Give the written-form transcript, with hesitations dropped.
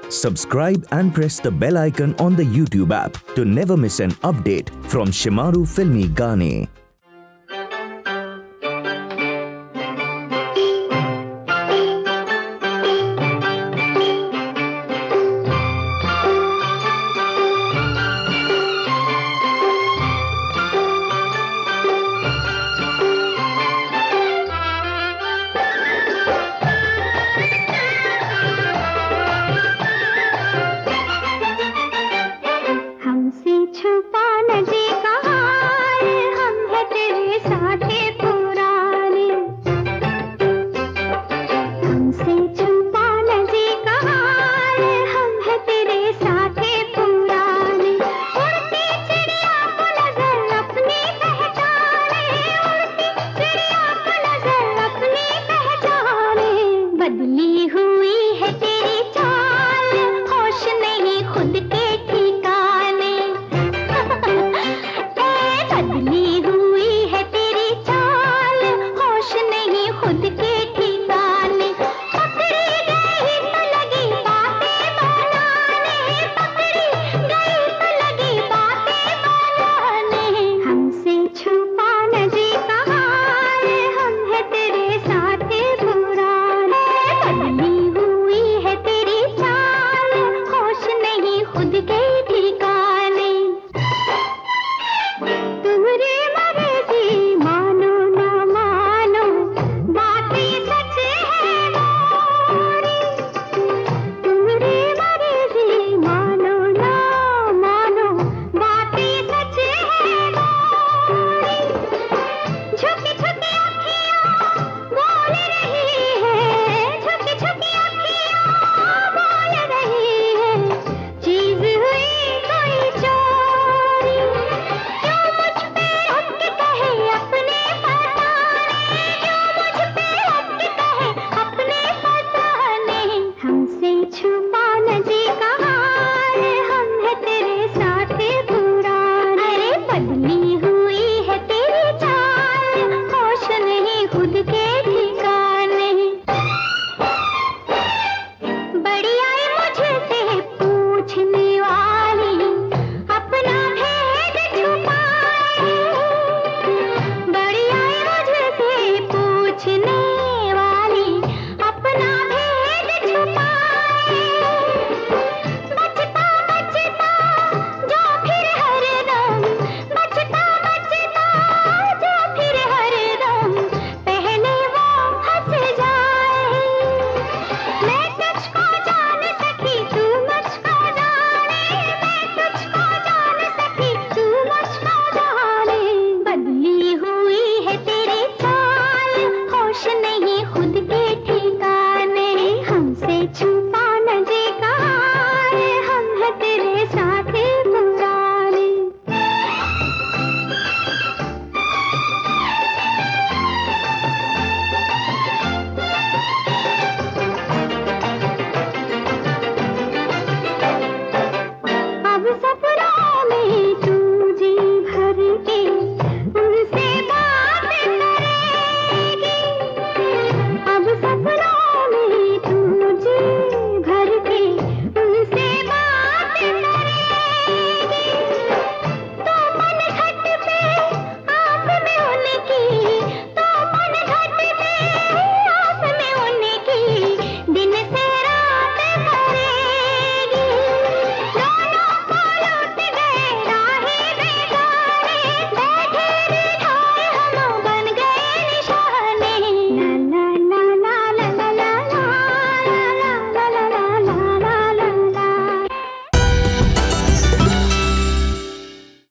Subscribe and press the bell icon on the YouTube app to never miss an update from Shimaru Filmi Gaane. छुपा न जी कहाँ हम है तेरे साथे पुराने, हमसे छुपा न जी कहाँ हम है तेरे साथे पुराने। उड़ती चिड़िया को नजर अपनी पहचाने, उड़ती चिड़िया को नजर अपनी पहचाने। बदली हुई है तेरी चाल, होश नहीं खुद के खुद के ठिकाने, हमसे छू